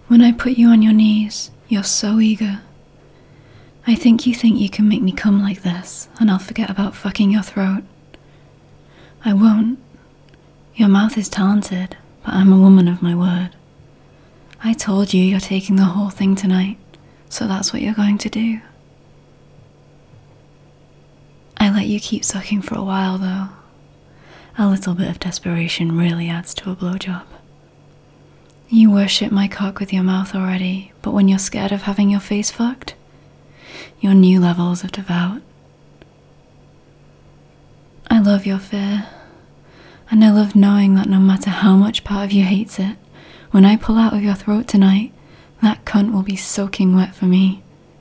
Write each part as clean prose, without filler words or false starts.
When I put you on your knees, you're so eager. I think you can make me come like this, and I'll forget about fucking your throat. I won't. Your mouth is talented, but I'm a woman of my word. I told you you're taking the whole thing tonight, so that's what you're going to do. I let you keep sucking for a while though. A little bit of desperation really adds to a blowjob. You worship my cock with your mouth already, but when you're scared of having your face fucked, you're new levels of devout. I love your fear, and I love knowing that no matter how much part of you hates it, when I pull out of your throat tonight, that cunt will be soaking wet for me.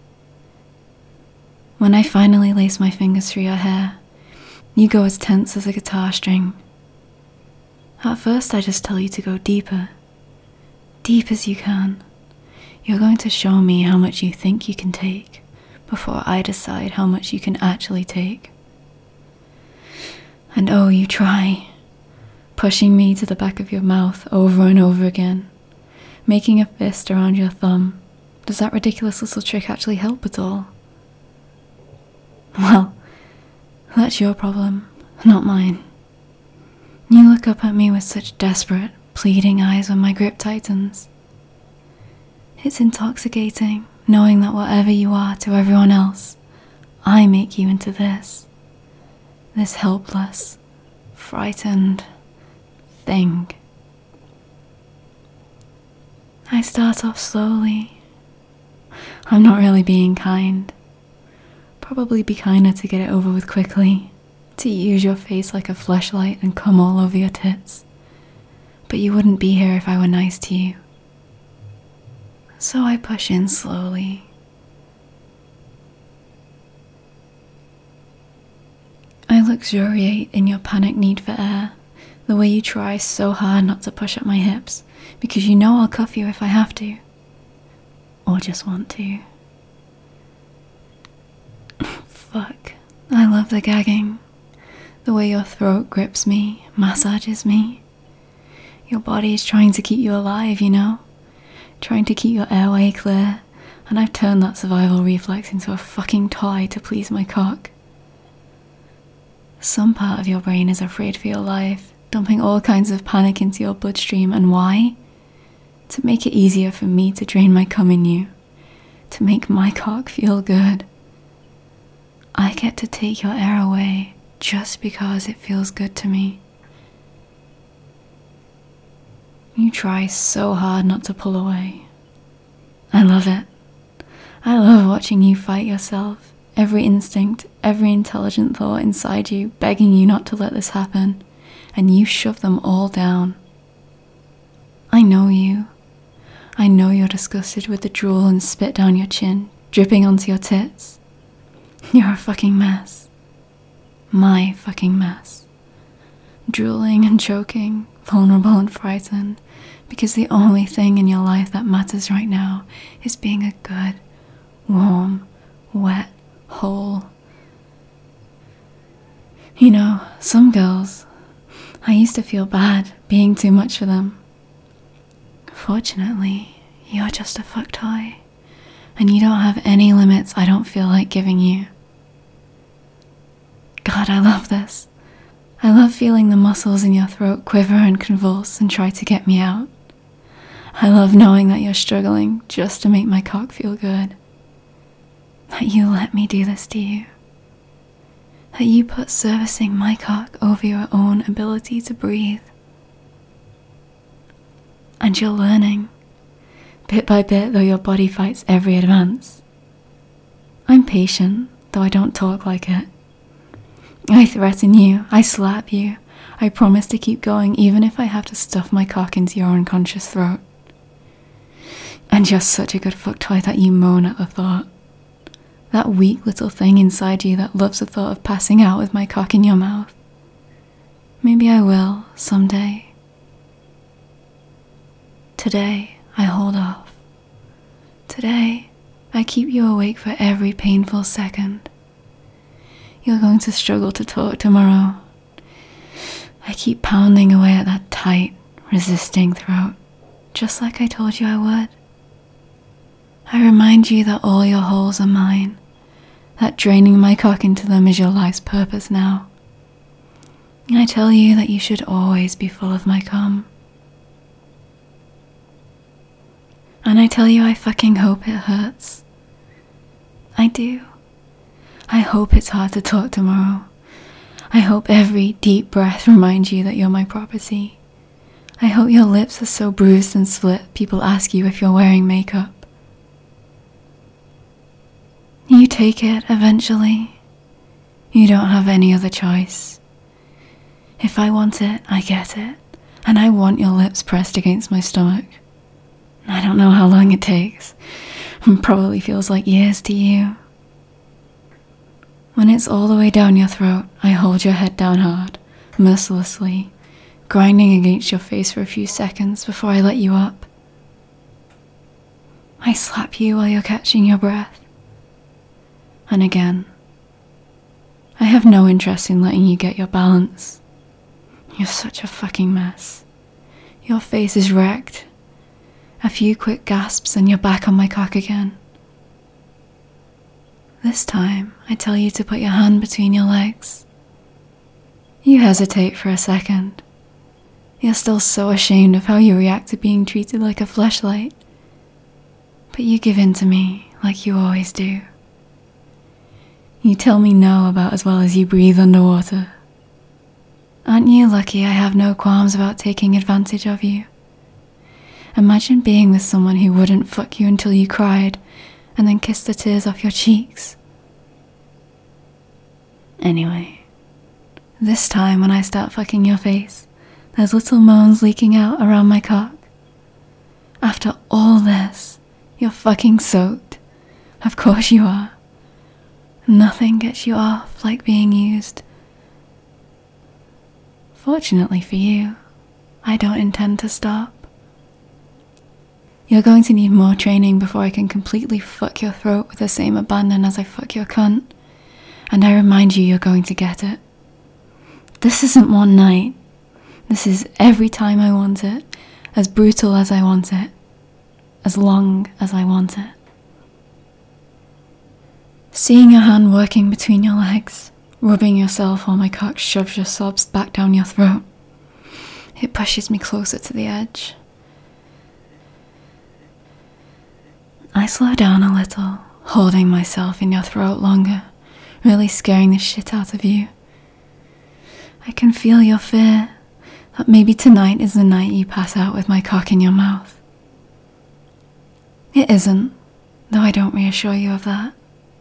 When I finally lace my fingers through your hair, you go as tense as a guitar string. At first I just tell you to go deeper, deep as you can. You're going to show me how much you think you can take before I decide how much you can actually take. And oh, you try, pushing me to the back of your mouth over and over again, making a fist around your thumb. Does that ridiculous little trick actually help at all? Well, that's your problem, not mine. You look up at me with such desperate, pleading eyes when my grip tightens. It's intoxicating, knowing that whatever you are to everyone else, I make you into this helpless, frightened thing. I start off slowly. I'm not really being kind. Probably be kinder to get it over with quickly, to use your face like a fleshlight and come all over your tits. But you wouldn't be here if I were nice to you. So I push in slowly. I luxuriate in your panic need for air, the way you try so hard not to push at my hips, because you know I'll cuff you if I have to. Or just want to. Fuck, I love the gagging. The way your throat grips me, massages me. Your body is trying to keep you alive, you know? Trying to keep your airway clear, and I've turned that survival reflex into a fucking toy to please my cock. Some part of your brain is afraid for your life, dumping all kinds of panic into your bloodstream, and why? To make it easier for me to drain my cum in you. To make my cock feel good. I get to take your air away just because it feels good to me. You try so hard not to pull away. I love it. I love watching you fight yourself, every instinct, every intelligent thought inside you begging you not to let this happen, and you shove them all down. I know you. I know you're disgusted with the drool and spit down your chin, dripping onto your tits. You're a fucking mess. My fucking mess. Drooling and choking, vulnerable and frightened, because the only thing in your life that matters right now is being a good, warm, wet hole. You know, some girls, I used to feel bad being too much for them. Fortunately, you're just a fuck toy, and you don't have any limits I don't feel like giving you. God, I love this. I love feeling the muscles in your throat quiver and convulse and try to get me out. I love knowing that you're struggling just to make my cock feel good. That you let me do this to you. That you put servicing my cock over your own ability to breathe. And you're learning, bit by bit, though your body fights every advance. I'm patient, though I don't talk like it. I threaten you, I slap you, I promise to keep going even if I have to stuff my cock into your unconscious throat. And you're such a good fuck toy that you moan at the thought. That weak little thing inside you that loves the thought of passing out with my cock in your mouth. Maybe I will, someday. Today, I hold off. Today, I keep you awake for every painful second. You're going to struggle to talk tomorrow. I keep pounding away at that tight, resisting throat, just like I told you I would. I remind you that all your holes are mine, that draining my cock into them is your life's purpose now. I tell you that you should always be full of my cum. And I tell you I fucking hope it hurts. I do. I hope it's hard to talk tomorrow. I hope every deep breath reminds you that you're my property. I hope your lips are so bruised and split people ask you if you're wearing makeup. You take it eventually. You don't have any other choice. If I want it, I get it. And I want your lips pressed against my stomach. I don't know how long it takes. It probably feels like years to you. When it's all the way down your throat, I hold your head down hard, mercilessly, grinding against your face for a few seconds before I let you up. I slap you while you're catching your breath. And again. I have no interest in letting you get your balance. You're such a fucking mess. Your face is wrecked. A few quick gasps and you're back on my cock again. This time, I tell you to put your hand between your legs. You hesitate for a second. You're still so ashamed of how you react to being treated like a fleshlight. But you give in to me, like you always do. You tell me no about as well as you breathe underwater. Aren't you lucky I have no qualms about taking advantage of you? Imagine being with someone who wouldn't fuck you until you cried, and then kiss the tears off your cheeks. Anyway, this time when I start fucking your face, there's little moans leaking out around my cock. After all this, you're fucking soaked. Of course you are. Nothing gets you off like being used. Fortunately for you, I don't intend to stop. You're going to need more training before I can completely fuck your throat with the same abandon as I fuck your cunt. And I remind you you're going to get it. This isn't one night. This is every time I want it, as brutal as I want it, as long as I want it. Seeing your hand working between your legs, rubbing yourself while my cock shoves your sobs back down your throat, it pushes me closer to the edge. I slow down a little, holding myself in your throat longer, really scaring the shit out of you. I can feel your fear that maybe tonight is the night you pass out with my cock in your mouth. It isn't, though I don't reassure you of that.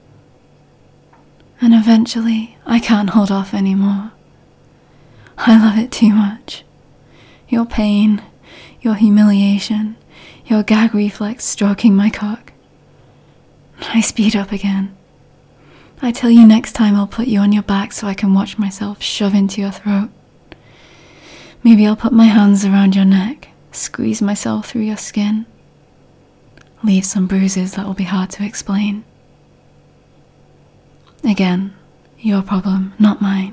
And eventually, I can't hold off anymore. I love it too much. Your pain, your humiliation, your gag reflex stroking my cock. I speed up again. I tell you next time I'll put you on your back so I can watch myself shove into your throat. Maybe I'll put my hands around your neck, squeeze myself through your skin. Leave some bruises that will be hard to explain. Again, your problem, not mine.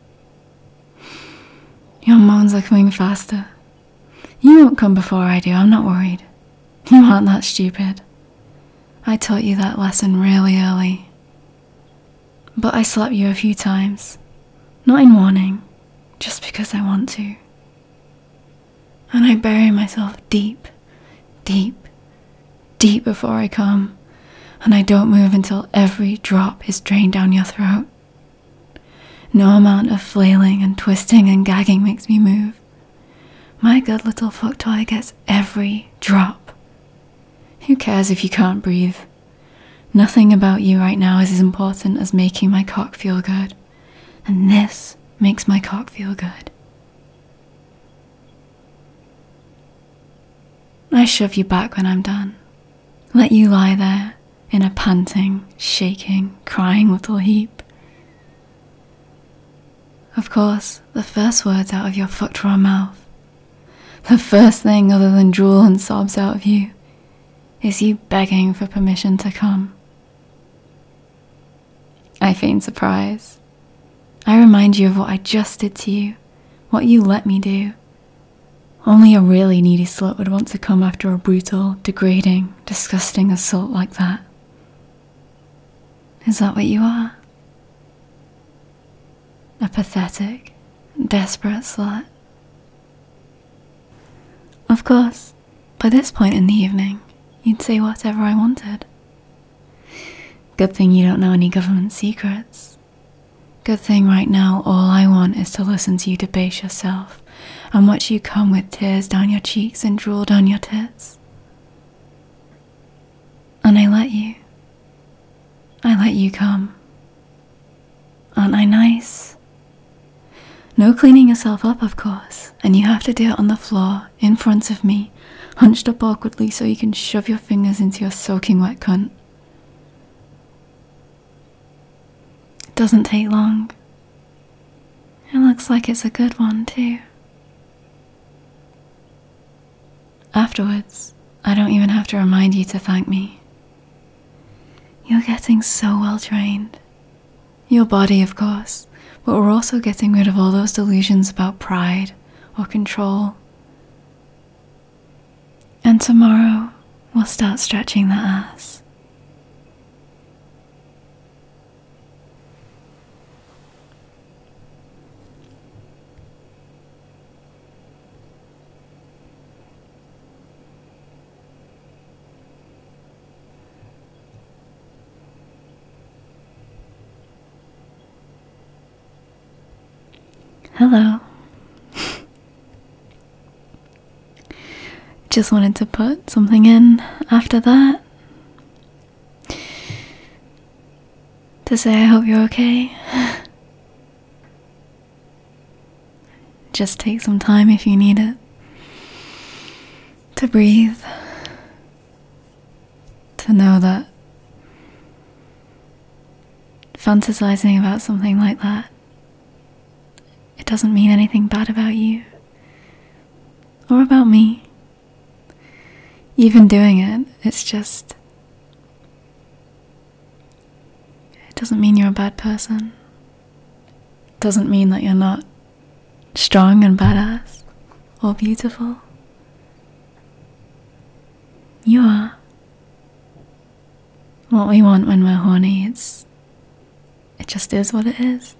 Your moans are coming faster. You won't come before I do, I'm not worried. You aren't that stupid. I taught you that lesson really early. But I slap you a few times. Not in warning, just because I want to. And I bury myself deep, deep, deep before I come. And I don't move until every drop is drained down your throat. No amount of flailing and twisting and gagging makes me move. My good little fuck toy gets every drop. Who cares if you can't breathe? Nothing about you right now is as important as making my cock feel good. And this makes my cock feel good. I shove you back when I'm done. Let you lie there in a panting, shaking, crying little heap. Of course, the first words out of your fucked raw mouth, the first thing other than drool and sobs out of you, is you begging for permission to come. I feign surprise. I remind you of what I just did to you, what you let me do. Only a really needy slut would want to come after a brutal, degrading, disgusting assault like that. Is that what you are? A pathetic, desperate slut? Of course, by this point in the evening, you'd say whatever I wanted. Good thing you don't know any government secrets. Good thing right now all I want is to listen to you debase yourself and watch you come with tears down your cheeks and drool down your tits. And I let you. I let you come. Aren't I nice? No cleaning yourself up, of course, and you have to do it on the floor, in front of me, hunched up awkwardly so you can shove your fingers into your soaking wet cunt. It doesn't take long. It looks like it's a good one, too. Afterwards, I don't even have to remind you to thank me. You're getting so well trained. Your body, of course, but we're also getting rid of all those delusions about pride or control. And tomorrow, we'll start stretching that ass. Hello. Just wanted to put something in after that to say I hope you're okay. Just take some time if you need it to breathe, to know that fantasizing about something like that, it doesn't mean anything bad about you or about me. Even doing it, it doesn't mean you're a bad person. It doesn't mean that you're not strong and badass or beautiful. You are. What we want when we're horny, it just is what it is.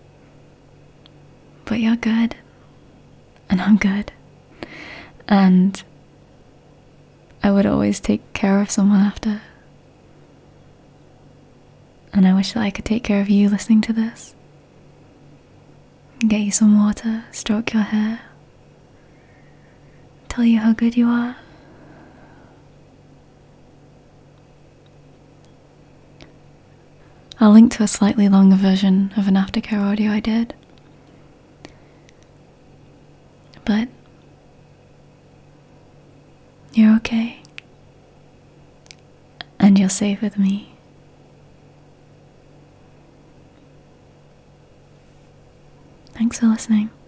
But you're good, and I'm good, and I would always take care of someone after. And I wish that I could take care of you listening to this. Get you some water, stroke your hair, tell you how good you are. I'll link to a slightly longer version of an aftercare audio I did. But you're okay. And you're safe with me. Thanks for listening.